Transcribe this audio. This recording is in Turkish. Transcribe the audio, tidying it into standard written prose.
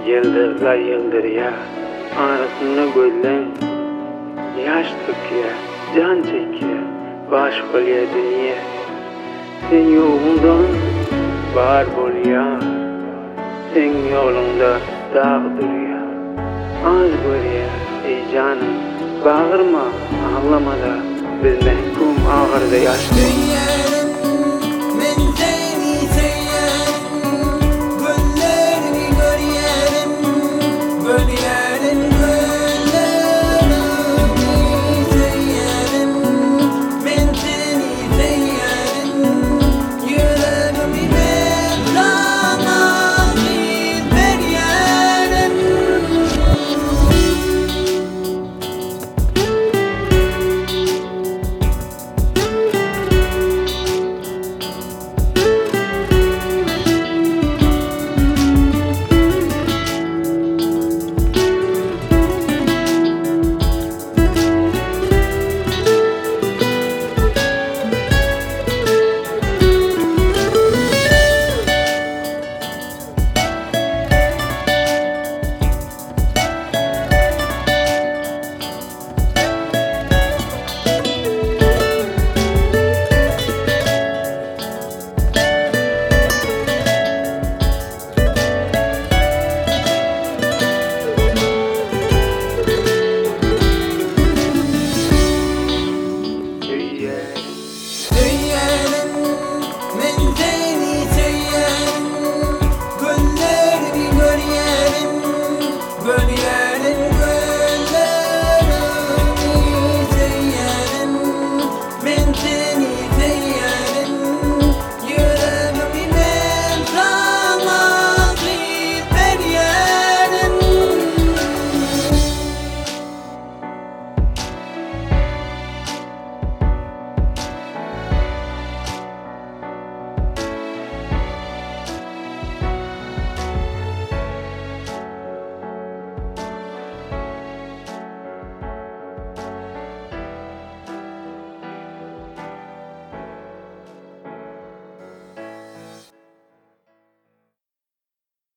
Yıldırlar yıldır ya, arasında gözlen. Yaş döküyor, can çekiyor, baş oluyor dünya. Sen yolundan var buluyor, sen yolunda dağ duruyor. Az görüyor ey canım, bağırma ağlama da biz mehkum ağırda yaşlı.